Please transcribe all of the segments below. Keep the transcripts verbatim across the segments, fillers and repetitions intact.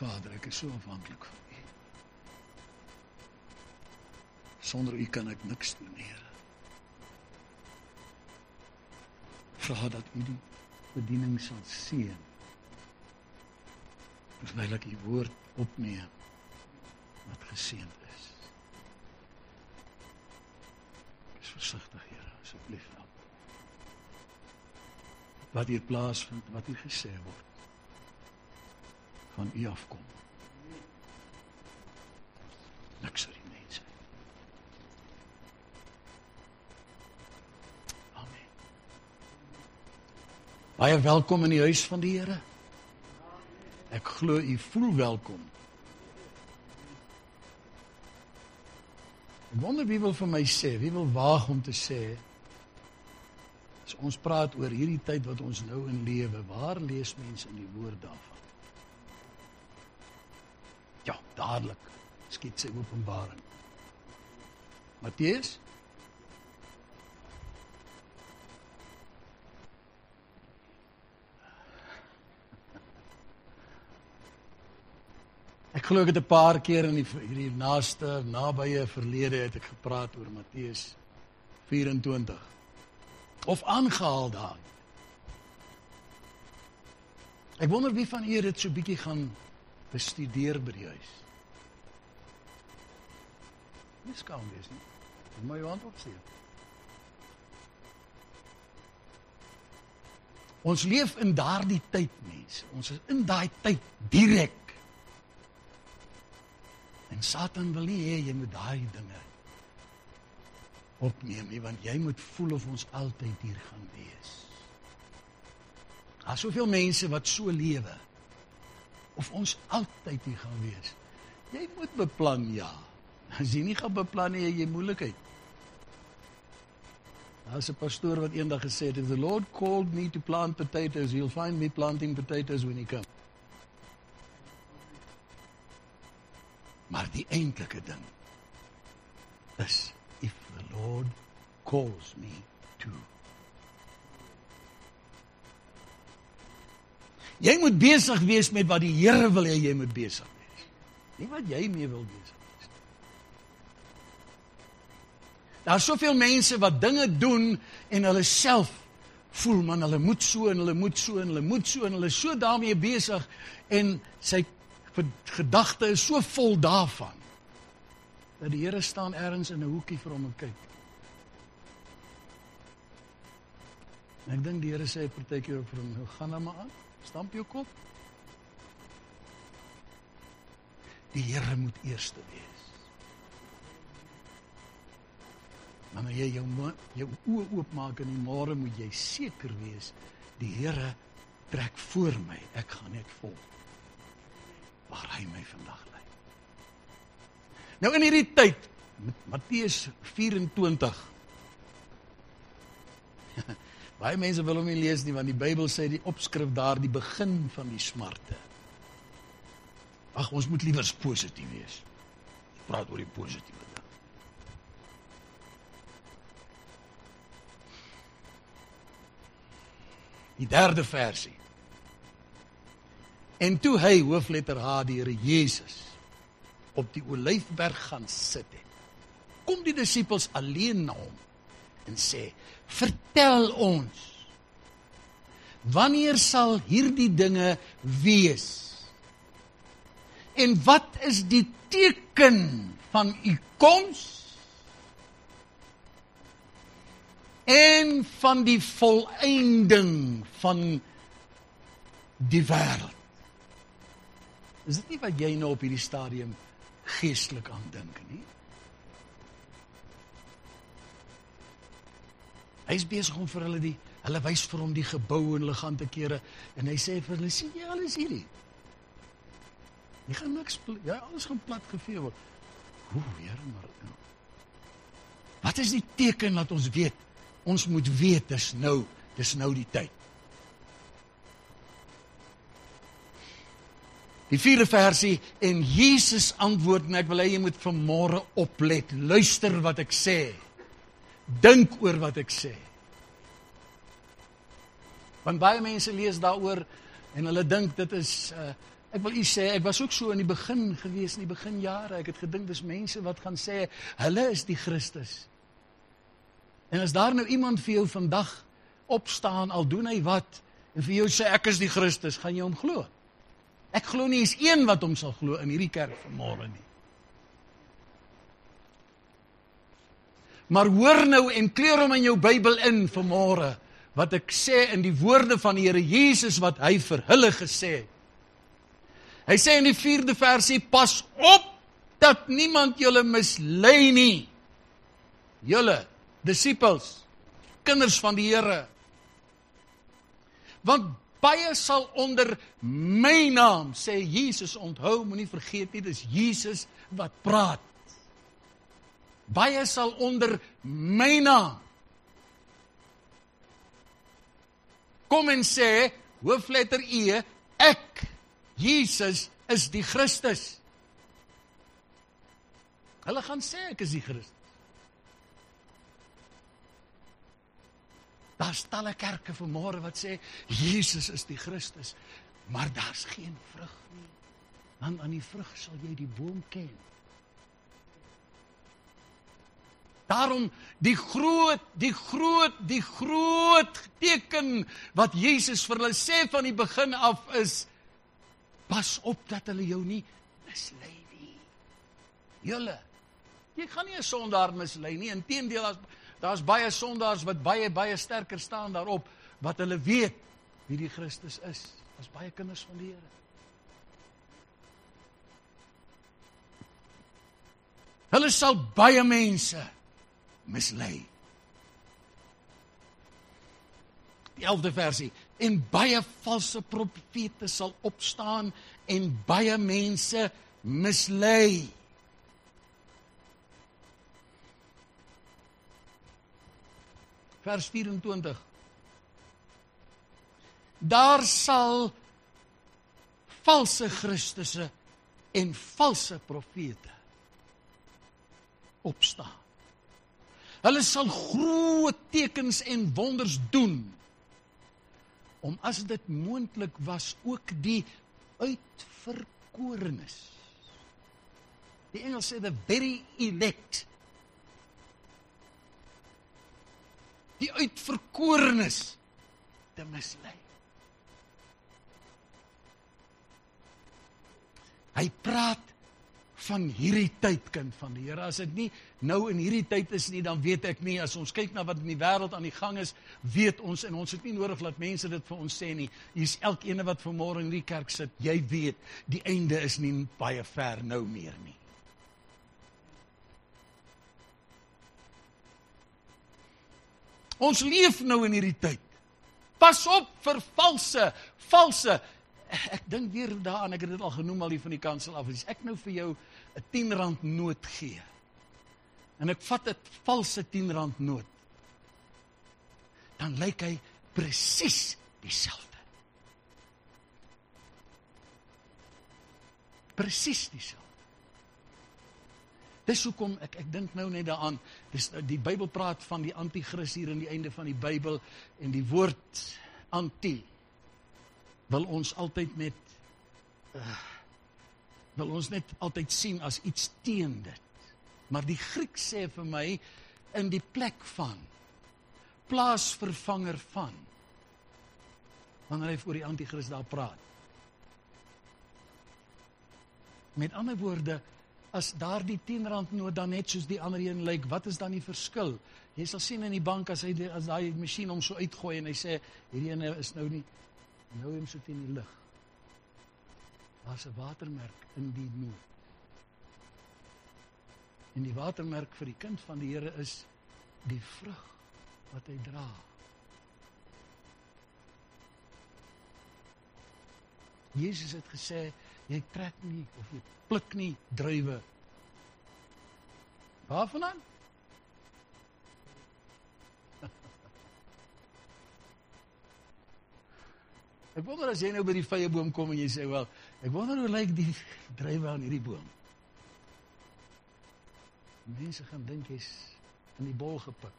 Vader, ek is so afhanklik van U. Sonder U kan ek niks doen, Here. Vra dat U die bediening sal seën, terwyl ek U woord opneem, wat geseënd is. Ek is versigtig, Here, asseblief help. Wat hier plaasvind, wat hier gesê word, van U afkom. Niks vir die mense. Amen. Baie welkom in die huis van die Here. Ek glo U voel welkom. Ek wonder wie wil vir my sê, wie wil waag om te sê, as ons praat oor hierdie tyd wat ons nou in lewe, waar lees mense in die woord daarvan? Ja, dadelik skiet sy openbaring. Matteus? Ek glo ek het 'n paar keer in die hierdie naaste, nabye verlede het ek gepraat oor Matteus vyf-en-twintig. Of aangehaal daar. Ek wonder wie van u dit so bietjie gaan bestudeer by die huis. Nie skaam wees nie. Jy moet jou hand opsteek. Ons leef in daardie tyd, mense. Ons is in daai tyd direk. En Satan wil nie hê jy moet daai dinge opneem nie, want jy moet voel of ons altyd hier gaan wees. Daar is soveel mense wat so lewe, of ons altyd hier gaan wees. Jy moet beplan, ja. As jy nie gaan beplan nie, jy moeilikheid. Daar is 'n pastoor wat eendag gesê het, if the Lord called me to plant potatoes, he'll find me planting potatoes when he comes. Maar die eintlike ding is, if the Lord calls me to. Jy moet besig wees met wat die Here wil hê jy moet besig wees. Nie wat jy mee wil besig wees. Daar is soveel mense wat dinge doen en hulle self voel, man, hulle moet so en hulle moet so en hulle moet so en hulle is so daarmee besig en sy gedagte is so vol daarvan, dat die Here staan ergens in 'n hoekie vir hom en kyk. En ek dink die Here sê partykeer ook vir hom, nou gaan nou maar aan, stamp jou kop. Die Here moet eerste wees. Wanneer jy jou, jou oë oopmaak in die môre, moet jy seker wees, die Here trek voor my, ek gaan net volg waar hy my vandag lei. Nou in hierdie tyd, met Matteus vyf-en-twintig, baie mense wil hom nie lees nie, want die Bybel sê die opskrif daar, die begin van die smarte. Ag, ons moet liewer positief wees. Ons praat oor die positiewe ding. Die derde versie. En toe hy, hoofletter H, die Here Jesus, op die Olyfberg gaan sit het, kom die disippels alleen na hom en sê, vertel ons, wanneer sal hierdie dinge wees? En wat is die teken van u koms en van die volëinding van die wêreld? Is dit nie wat jy nou op hierdie stadium geestelik aan dink nie? Hy is besig om vir hulle die, hulle wys vir hom die gebou en hulle gaan te kere, en hy sê vir hulle, sien jy alles hierdie? Jy gaan niks, ja, alles gaan plat gevee word. Hoe, Here, maar, wat is die teken dat ons weet? Ons moet weet, dis nou, dis nou die tyd. Die vierde versie, en Jesus antwoord, en ek wil hê jy moet vanmôre oplet, luister wat ek sê, dink oor wat ek sê. Want baie mense lees daaroor, en hulle dink dit is uh, Ek wil u sê, ek was ook so in die begin gewees, in die beginjare, ek het gedink, dis mense wat gaan sê, hulle is die Christus. En as daar nou iemand vir jou vandag opstaan, al doen hy wat, en vir jou sê, ek is die Christus, gaan jy hom glo? Ek glo nie eens een wat hom sal glo in hierdie kerk vanmôre nie. Maar hoor nou en kleur hom in jou Bybel in vanmôre, wat ek sê in die woorde van die Here Jesus, wat hy vir hulle gesê het. Hy sê in die vierde versie, pas op, dat niemand julle mislei nie. Julle, disippels, kinders van die Here. Want baie sal onder my naam, sê Jesus, onthou, moenie vergeet nie, dis Jesus wat praat. Baie sal onder my naam kom en sê, hoofletter E, ek, Jesus, is die Christus. Hulle gaan sê, ek is die Christus. Daar's talle kerke vanmôre wat sê, Jesus is die Christus, maar daar's geen vrug nie. Want aan die vrug sal jy die boom ken. Daarom die groot, die groot, die groot teken wat Jesus vir hulle sê van die begin af is, pas op dat hulle jou nie mislei nie. Julle, jy gaan nie 'n sondaar mislei nie, inteendeel, as daar's baie sondaars wat baie, baie sterker staan daarop, wat hulle weet wie die Christus is. As baie kinders van die Here. Hulle sal baie mense mislei. Die elfde versie, en baie valse profete sal opstaan, en baie mense mislei. Vers vyf-en-twintig. Daar sal valse Christusse en valse profete opstaan. Hulle sal groot tekens en wonders doen, om as dit moontlik was, ook die uitverkorenes. Die Engels sê the very elect. Die uitverkorenes te mislei. Hy praat van hierdie tyd, kind van die Here. As dit nie nou in hierdie tyd is nie, dan weet ek nie. As ons kyk na wat in die wêreld aan die gang is, weet ons, en ons het nie nodig dat mense dit vir ons sê nie. Hier's elkeen wat vanmôre in die kerk sit, jy weet, die einde is nie baie ver nou meer nie. Ons leef nou in hierdie tyd. Pas op vir valse, valse. Ek dink weer daaraan, ek het dit al genoem al hier van die kansel af, as ek nou vir jou 'n tien rand noot gee, en ek vat 'n valse tien rand noot, dan lyk hy presies dieselfde. Presies dieselfde. Dis hoekom, ek, ek dink nou net daaraan, dis, die Bybel praat van die antichrist hier in die einde van die Bybel, en die woord anti, wil ons altyd met, uh, wil ons net altyd sien as iets teen dit. Maar die Griek sê vir my, in die plek van, plaasvervanger van, wanneer hy oor die antichrist daar praat. Met ander woorde, as daar die tien rand noot dan net soos die ander een lyk, wat is dan die verskil? Jy sal sien in die bank, as hy die, as die masjien hom so uitgooi, en hy sê, hierdie ene is nou nie, nou hem so teen die lig. Daar's 'n watermerk in die noot. En die watermerk vir die kind van die Here is die vrug wat hy dra. Jesus het gesê, jy trek nie, of jy pluk nie druiwe. Waarvandaan? Ek wonder as jy nou by die vyeboom kom en jy sê, wel, ek wonder hoe lyk die druiwe aan hierdie boom. Mense gaan dink jy's in die bol gepik.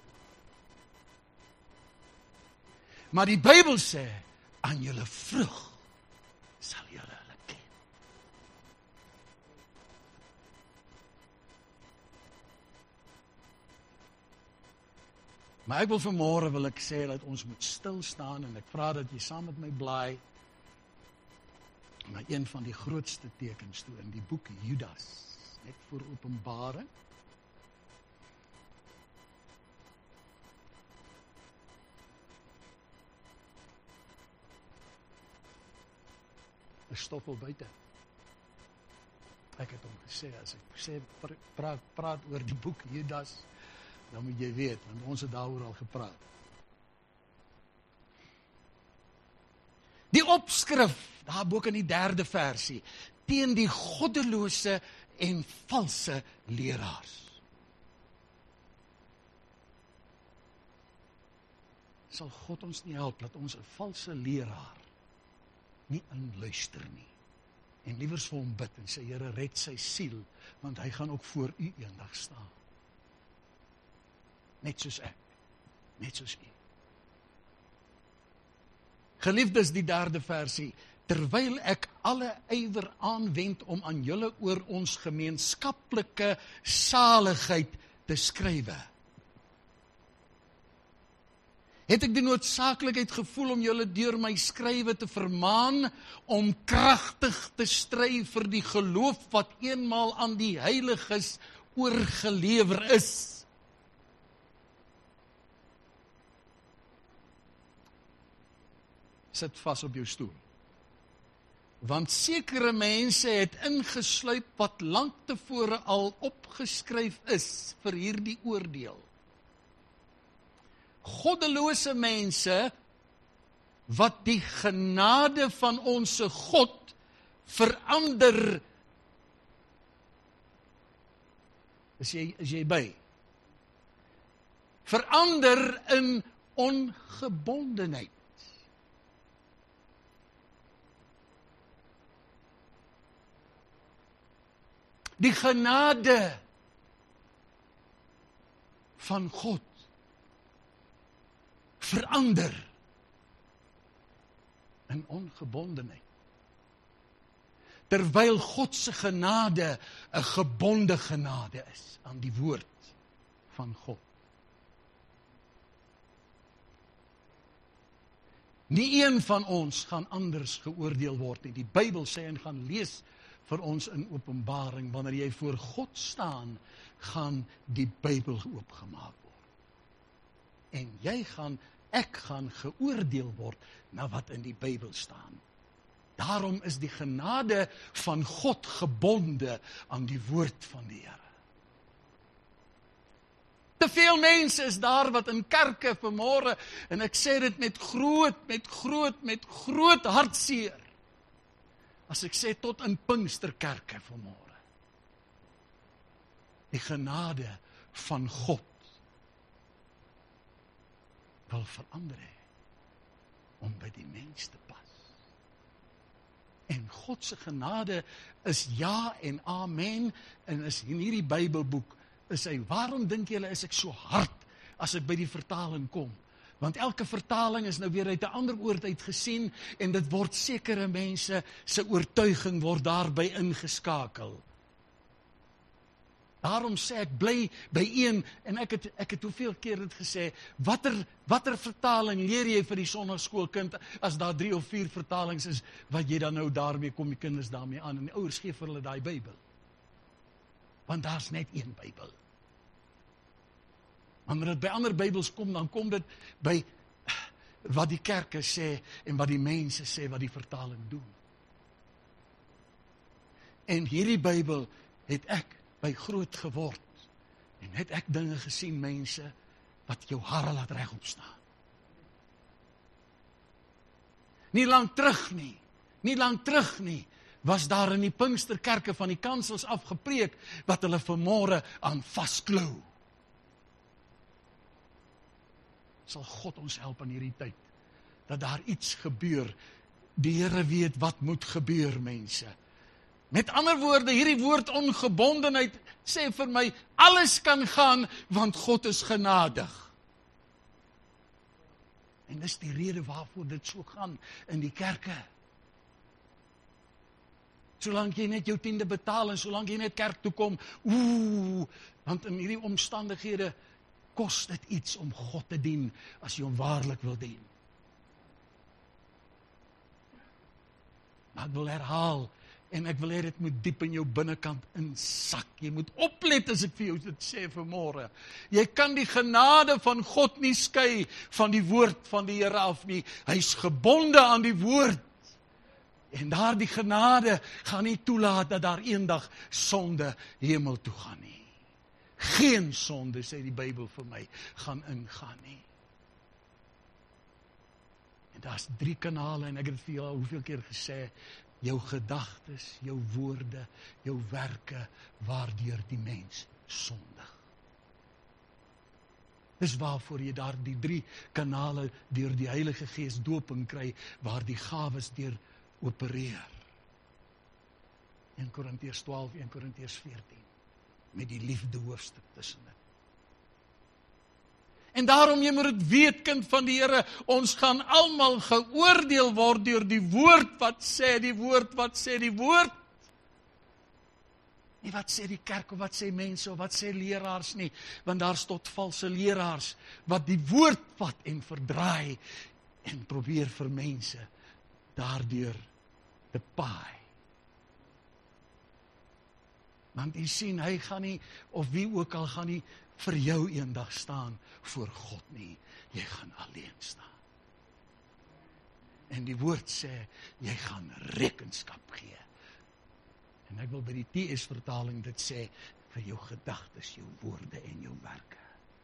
Maar die Bybel sê, aan julle vrug sal julle hulle ken. Maar ek wil vanmôre wil ek sê dat ons moet stil staan en ek vra dat jy saam met my blaai na een van die grootste tekens toe in die boek Judas, net voor Openbaring. Ek stop al buite. Ek het hom gesê, as ek sê, praat, praat oor die boek Judas, dan moet jy weet, want ons het daaroor al gepraat. Die opskrif, daar bo in die derde versie, teen die goddelose en valse leraars. Sal God ons nie help, dat ons 'n valse leraar nie inluister nie. En liewers vir hom bid en sê, Here, red sy siel, want hy gaan ook voor u eendag staan. Net soos ek, net soos u. Geliefdes, die derde versie, terwyl ek alle ywer aanwend om aan julle oor ons gemeenskaplike saligheid te skrywe, het ek die noodsaaklikheid gevoel om julle deur my skrywe te vermaan, om kragtig te stry vir die geloof wat eenmaal aan die heiliges oorgelewer is. Sit vas op jou stoel. Want sekere mense het ingesluip wat lank tevore al opgeskryf is vir hierdie oordeel. Goddelose mense wat die genade van ons God verander. Is jy, is jy by? Verander in ongebondenheid. Die genade van God verander in ongebondenheid. Terwyl God se genade 'n gebonde genade is aan die woord van God. Nie een van ons gaan anders geoordeel word nie. Die Bybel sê en gaan lees vir ons in Openbaring, wanneer jy voor God staan, gaan die Bybel oopgemaak word. En jy gaan, ek gaan geoordeel word na wat in die Bybel staan. Daarom is die genade van God gebonde aan die woord van die Here. Te veel mense is daar wat in kerke vanmôre, en ek sê dit met groot, met groot, met groot hartseer, as ek sê tot in Pinksterkerke vanmôre, die genade van God wil verander hê, om by die mens te pas. En God se genade is ja en amen, en is in hierdie Bybelboek, is hy, waarom dink julle is ek so hard, as ek by die vertaling kom? Want elke vertaling is nou weer uit 'n ander oord uit gesien, en dit word sekere mense se oortuiging word daarby ingeskakel. Daarom sê ek, bly by een, en ek het, ek het hoeveel keer dit gesê, watter, watter vertaling leer jy vir die sonnaskoolkind, as daar drie of vier vertalings is, wat jy dan nou daarmee kom, die kinders daarmee aan, en die ouers gee vir hulle daai Bybel. Want daar's net een Bybel. Wanneer dit by ander Bybels kom, dan kom dit by wat die kerke sê, en wat die mense sê, wat die vertaling doen. En hierdie Bybel het ek by groot geword, en het ek dinge gesien, mense, wat jou hare laat regop staan. Nie lang terug nie, nie lang terug nie, was daar in die Pinksterkerke van die kansels afgepreek, wat hulle vanmôre aan vasklou. Sal God ons help in hierdie tyd, dat daar iets gebeur. Die Here weet wat moet gebeur, mense. Met ander woorde, hierdie woord ongebondenheid sê vir my, alles kan gaan, want God is genadig. En dis die rede waarvoor dit so gaan in die kerke. Solank jy net jou tiende betaal en solank jy net kerk toe kom, oeh, want in hierdie omstandighede kos dit iets om God te dien, as jy hom waarlik wil dien. Maar ek wil herhaal, en ek wil hê dit moet diep in jou binnekant insak. Jy moet oplet as ek vir jou dit sê vanmôre. Jy kan die genade van God nie skei van die woord van die Here af nie. Hy's gebonde aan die woord. En daardie genade gaan nie toelaat dat daar eendag sonde hemel toe gaan nie. Geen sonde, sê die Bybel vir my, gaan ingaan nie. En daar's drie kanale, en ek het vir jou al hoeveel keer gesê, jou gedagtes, jou woorde, jou werke, waardeur die mens sondig. Dis waarvoor jy daar die drie kanale deur die Heilige Gees doping kry, waar die gawes deur opereer. een Korintiërs twaalf, een Korintiërs veertien, met die liefde hoofstuk tussen dit. En daarom, jy moet dit weet, kind van die Here, ons gaan almal geoordeel word deur die woord wat sê, die woord wat sê, die woord. Nie wat sê die kerk, of wat sê mense, of wat sê leraars nie, want daar is tot valse leraars, wat die woord vat en verdraai, en probeer vir mense daardeur te paai. Want jy sien, hy gaan nie, of wie ook al gaan nie, vir jou eendag staan voor God nie. Jy gaan alleen staan. En die woord sê, jy gaan rekenskap gee. En ek wil by die T S vertaling dit sê, vir jou gedagtes, jou woorde en jou werke.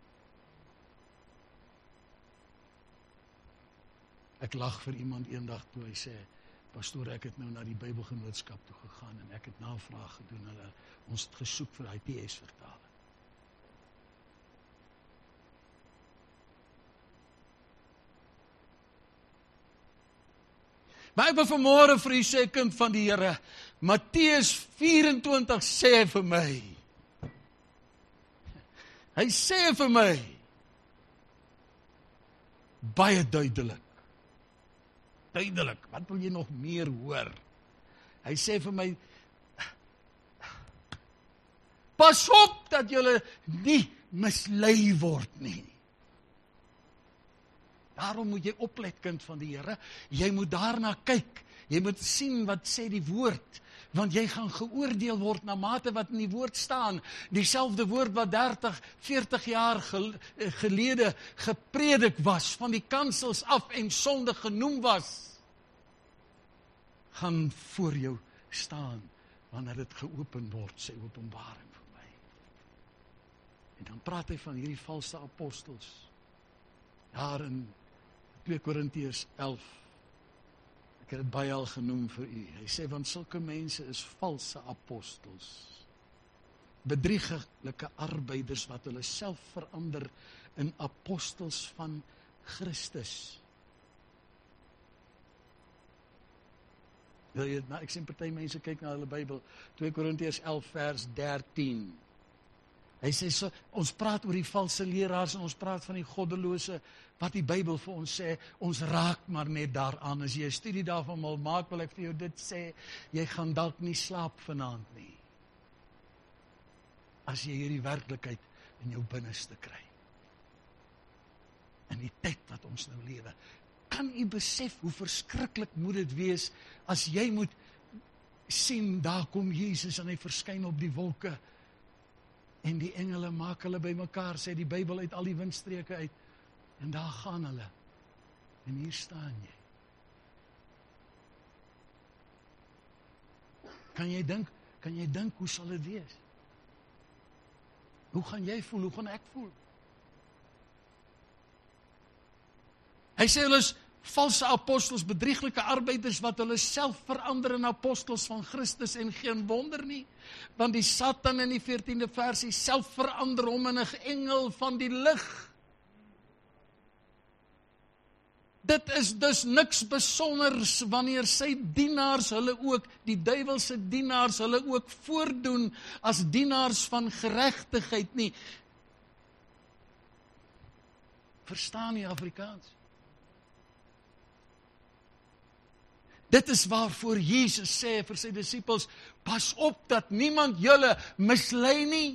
Ek lag vir iemand eendag toe hy sê, pastoor, ek het nou na die Bybelgenootskap toe gegaan en ek het navraag gedoen, hulle, ons het gesoek vir die T S vertaling. Maar ek wil vanmôre vir u sê, kind van die Here, Matteus vyf-en-twintig sê vir my, hy sê vir my, baie duidelik, duidelik, wat wil jy nog meer hoor? Hy sê vir my, pas op dat julle nie mislei word nie. Daarom moet jy oplet, kind van die Here, jy moet daarna kyk, jy moet sien wat sê die woord, want jy gaan geoordeel word na mate wat in die woord staan, dieselfde woord wat dertig, veertig jaar gelede gepredik was, van die kansels af en sonde genoem was, gaan voor jou staan, wanneer dit geopen word, sy openbaring vir my. En dan praat hy van hierdie valse apostels, daar in twee Korintiërs elf, ek het het baie al genoem vir u, hy sê, want sulke mense is valse apostels, bedrieglike arbeiders, wat hulle self verander in apostels van Christus. Wil jy, nou, ek sien party mense kyk na hulle Bybel, twee Korintiërs elf vers dertien, hy sê, so, ons praat oor die valse leraars en ons praat van die goddelose, wat die Bybel vir ons sê, ons raak maar net daaraan. As jy 'n studie daarvan wil maak, wil ek vir jou dit sê, jy gaan dalk nie slaap vanaand nie. As jy hierdie werklikheid in jou binneste kry. In die tyd wat ons nou lewe, kan u besef hoe verskriklik moet dit wees, as jy moet sien, daar kom Jesus en hy verskyn op die wolke, en die engele maak hulle by mekaar, sê die Bybel uit al die windstreke uit, en daar gaan hulle, en hier staan jy. Kan jy dink, kan jy dink, hoe sal dit wees? Hoe gaan jy voel, hoe gaan ek voel? Hy sê hulle is valse apostels, bedrieglike arbeiders, wat hulle self verander in apostels van Christus, en geen wonder nie, want die Satan in die veertiende versie, self verander hom in 'n engel van die lig. Dit is dus niks besonders, wanneer sy dienaars hulle ook, die duiwelse dienaars hulle ook voordoen, as dienaars van geregtigheid nie. Verstaan jy Afrikaans? Dit is waarvoor Jesus sê vir sy disippels, pas op dat niemand julle mislei nie.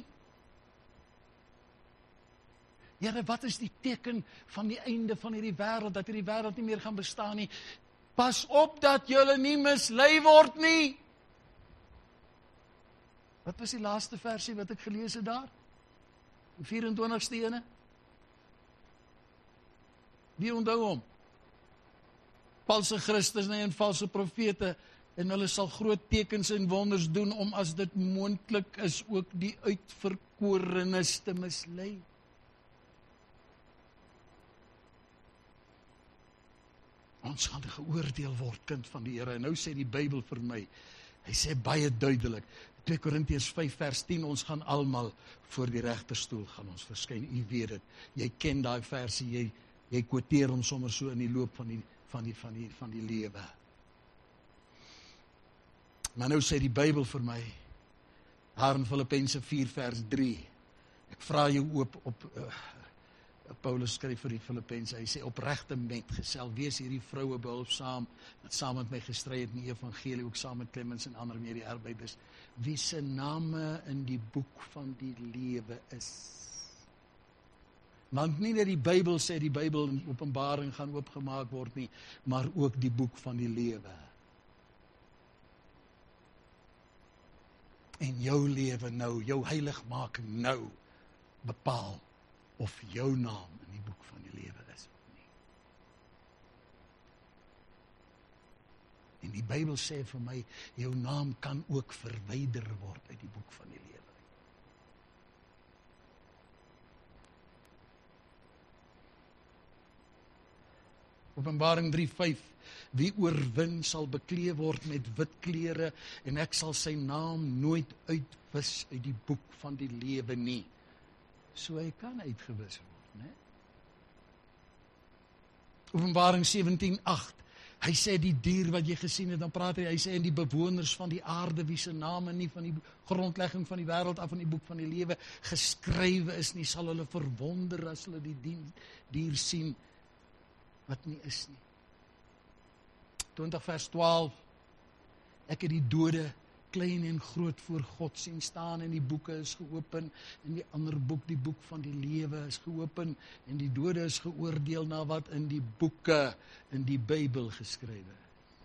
Here, wat is die teken van die einde van hierdie wêreld, dat hierdie wêreld nie meer gaan bestaan nie? Pas op dat julle nie mislei word nie. Wat was die laaste versie wat ek gelees het daar? Die vyf en twintigste ene? Wie onthou hom? Valse Christus en valse profete, en hulle sal groot tekens en wonders doen, om as dit moontlik is, ook die uitverkorenes te mislei. Ons gaan geoordeel word, kind van die Here. En nou sê die Bybel vir my, hy sê baie duidelik, twee Korintiërs vyf vers tien, ons gaan almal voor die regterstoel gaan ons verskyn. U weet dit. Jy ken daai versie, jy jy quoteer hom sommer so in die loop van die van die van die van die lewe. Maar nou sê die Bybel vir my, daar in Filippense vier vers drie. Ek vra jou op op uh, Paulus skryf vir die Filippense, hy sê opregte metgesel, wees hierdie vroue behulpsaam, wat saam met my gestry het in die evangelie, ook saam met Clemens en ander meer die arbeiders, wie se name in die boek van die lewe is. Want nie net die Bybel sê die Bybel in Openbaring gaan oopgemaak word nie, maar ook die boek van die lewe. En jou lewe nou, jou heiligmaking nou, bepaal of jou naam in die boek van die lewe is of nie. En die Bybel sê vir my, jou naam kan ook verwyder word uit die boek van die lewe. Openbaring drie vyf, wie oorwin sal beklee word met wit klere, en ek sal sy naam nooit uitwis uit die boek van die lewe nie. So hy kan uitgewis word, né? Openbaring sewentien agt, hy sê die dier wat jy gesien het, dan praat hy, hy sê en die bewoners van die aarde, wie se name nie van die grondlegging van die wêreld af in die boek van die lewe geskrywe is nie, sal hulle verwonder as hulle die dier sien, wat nie is nie. twintig vers twaalf, ek het die dode, klein en groot voor God sien staan, en die boeke is geopen, en die ander boek, die boek van die lewe is geopen, en die dode is geoordeel na wat in die boeke, in die Bybel geskrywe.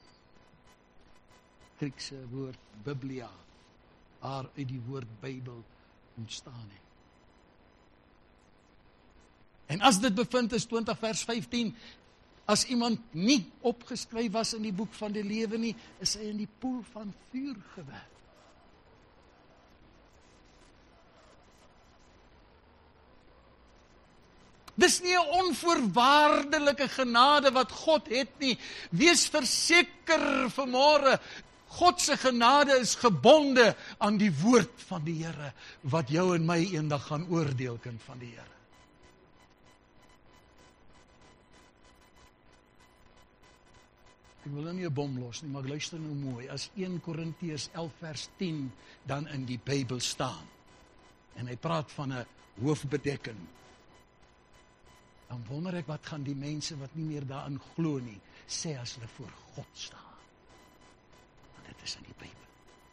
Griekse woord Biblia, waar uit die woord Bybel ontstaan het. En as dit bevind is, twintig vers vyftien, as iemand nie opgeskryf was in die boek van die lewe nie, is hy in die poel van vuur gewerp. Dis nie 'n onvoorwaardelike genade wat God het nie. Wees verseker vanmôre, God se genade is gebonde aan die woord van die Here, wat jou en my eendag gaan oordeel, kind van die Here. Ek wil nou nie 'n bom los nie, maar luister nou mooi. As een Korintiërs elf vers tien dan in die Bybel staan, en hy praat van 'n hoofbedekking, dan wonder ek wat gaan die mense wat nie meer daarin glo nie, sê as hulle voor God staan. Want dit is in die Bybel.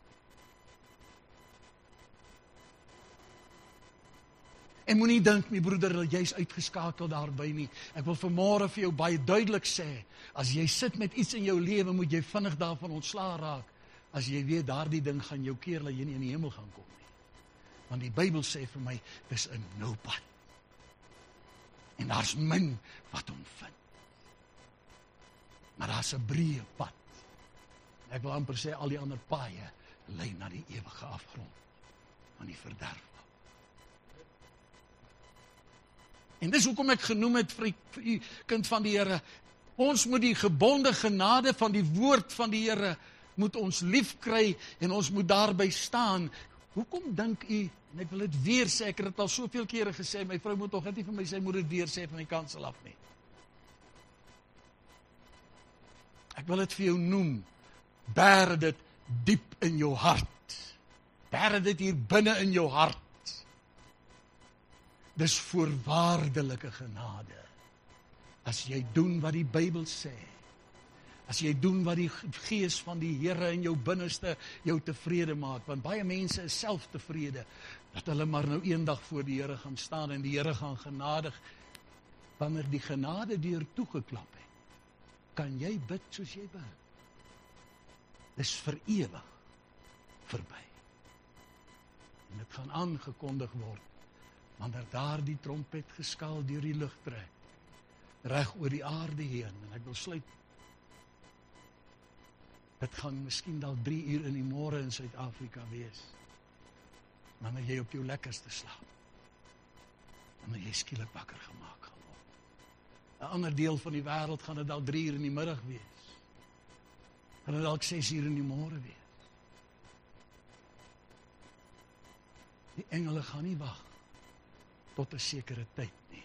En moenie dink, my broeder, dat jy is uitgeskakel daarby nie. Ek wil vanmôre vir jou baie duidelik sê, as jy sit met iets in jou lewe, moet jy vinnig daarvan ontslae raak, as jy weet, daardie ding gaan jou keer, dat jy nie in die hemel gaan kom nie. Want die Bybel sê vir my, dis 'n nou pad. En daar's min wat hom vind. Maar daar's 'n breë pad. Ek wil amper sê, al die ander paaie lei na die ewige afgrond, van die verderf. En dis hoekom ek genoem het vir u, kind van die Here, ons moet die gebonde genade van die woord van die Here, moet ons lief kry, en ons moet daarby staan. Hoekom dink u, en ek wil dit weer sê, ek het dit al soveel kere gesê, my vrou moet toch net nie vir my sê, moet dit weer sê van die kansel af nie. Ek wil dit vir jou noem, bære dit diep in jou hart, bære dit hier binne in jou hart. Dis voorwaardelike genade. As jy doen wat die Bybel sê, As jy doen wat die gees van die Here in jou binneste jou tevrede maak, want baie mense is self tevrede, dat hulle maar nou eendag voor die Here gaan staan en die Here gaan genadig, wanneer die genade deur toegeklap het, kan jy bid soos jy wil. Dis vir ewig verby. En dit gaan aangekondig word, wanneer daar die trompet geskaal deur die lug trek, reg oor die aarde heen, en ek wil sluit. Dit gaan miskien dalk drie uur in die môre in Suid-Afrika wees, wanneer jy op jou lekkerste slaap, wanneer jy skielik wakker gemaak gaan word. 'n Ander deel van die wêreld gaan dit dalk drie uur in die middag wees, gaan dit dalk ses uur in die môre wees. Die engele gaan nie wag tot 'n sekere tyd nie.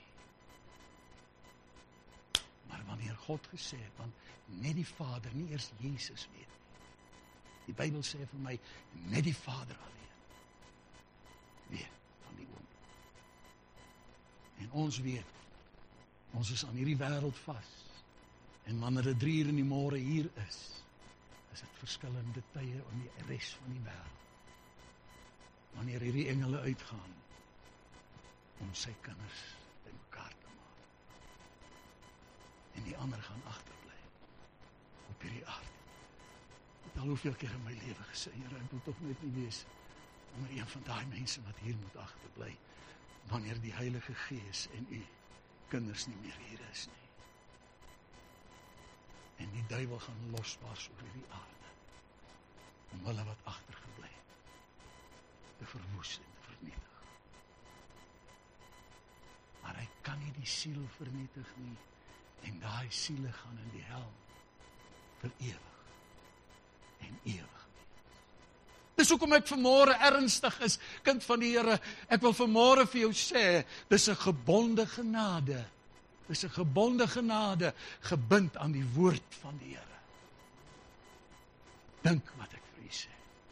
Maar wanneer God gesê het, want net die Vader, nie eers Jesus weet nie. Die Bybel sê vir my, net die Vader alleen weet van die oomblik. En ons weet, ons is aan hierdie wêreld vas. En wanneer dit drie uur in die môre hier is, is dit verskillende tye in die res van die wêreld. Wanneer hierdie engele uitgaan om sy kinders bymekaar te maak. En die ander gaan agterbly op hierdie aarde. Ek het al hoeveel keer in my lewe gesê, Here, ek wil tog net nie wees onder een van daai mense wat hier moet agterbly, wanneer die Heilige Gees en u kinders nie meer hier is nie. En die duiwel gaan losbars oor hierdie aarde, om hulle wat agtergebly het, te verwoes en te vernietig. Maar hy kan nie die siel vernietig nie, en daai siele gaan in die hel vir ewig en ewig. Dis hoekom ek vanmôre ernstig is, kind van die Here. Ek wil vanmôre vir jou sê, dis 'n gebonde genade. Dis 'n gebonde genade, gebind aan die woord van die Here. Dink wat ek vir u sê.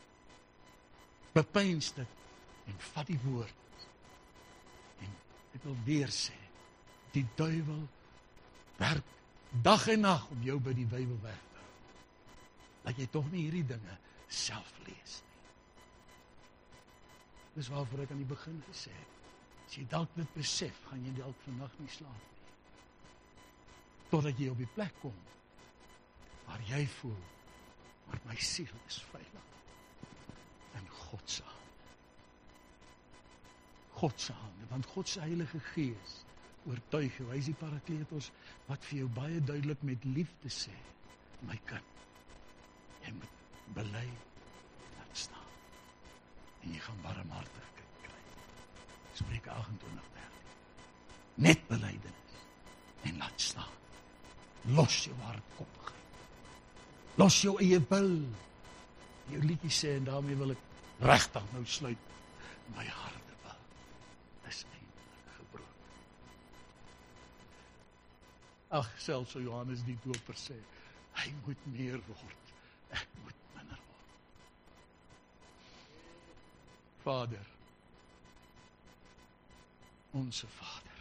Bepeins dit en vat die woord. En ek wil weer sê, die duiwel werk dag en nag om jou by die Bybel weg te hou. Dat jy tog nie hierdie dinge self lees nie. Dis waarvoor ek aan die begin gesê het. As jy dalk dit besef, gaan jy dalk vandag nie slaap nie. Totdat jy op die plek kom, waar jy voel, maar my siel is veilig. In God se hande. God se hande, want God se Heilige Gees oortuig jou. Hy is die Parakletos wat vir jou baie duidelik met liefde sê, my kind, jy moet bely, laat staan. En jy gaan barmhartigheid kry. Spreuke agt-en-twintig dertien. Net belydenis en laat staan. Los jou hardkoppigheid. Los jou eie wil. Jou liedjie sê, en daarmee wil ek regtig nou sluit, my harte wil is eintlik gebroken. Ag, selfs so Johannes die Doper sê, hy moet meer word, ek moet minder word. Vader, onse Vader.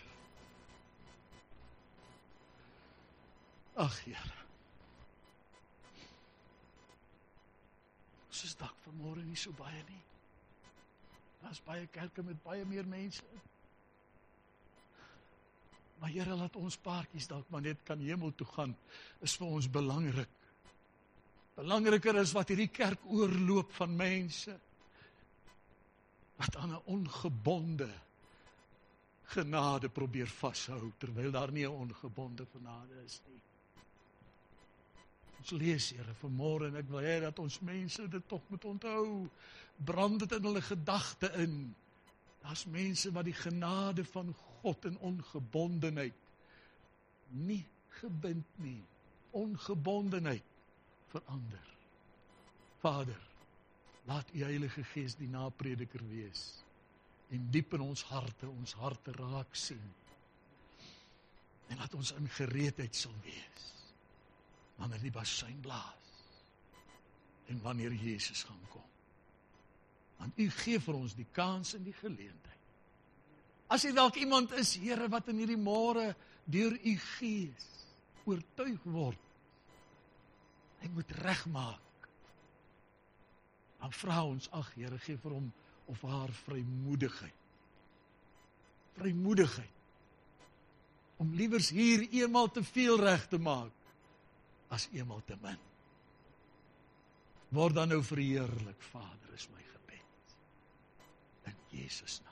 Ag, Here, ons is dalk vanmôre nie so baie nie. Daar's baie kerke met baie meer mense. Maar Here, laat ons paartjies dalk maar net kan hemel toe gaan, is vir ons belangrik. Belangriker is wat hierdie kerk oorloop van mense, wat aan 'n ongebonde genade probeer vashou, terwyl daar nie 'n ongebonde genade is nie. Ons lees, Here, vanmôre, en ek wil hê dat ons mense dit tog moet onthou. Brand dit in hulle gedagte in. Daar's mense wat die genade van God in ongebondenheid, nie gebind nie, ongebondenheid verander. Vader, laat u Heilige Gees die naprediker wees, en diep in ons harte, ons harte raak sien, en laat ons in gereedheid sal wees, wanneer die basuin blaas, en wanneer Jesus gaan kom. Want u gee vir ons die kans en die geleentheid. As jy dalk iemand is, Here, wat in hierdie môre deur u Gees oortuig word Hy moet regmaak. Dan vra ons, ag Here, gee vir hom of haar vrymoedigheid. Vrymoedigheid. Om liewers hier eenmaal te veel reg te maak, as eenmaal te min. Word dan nou verheerlik, Vader, is my gebed. In Jesus naam.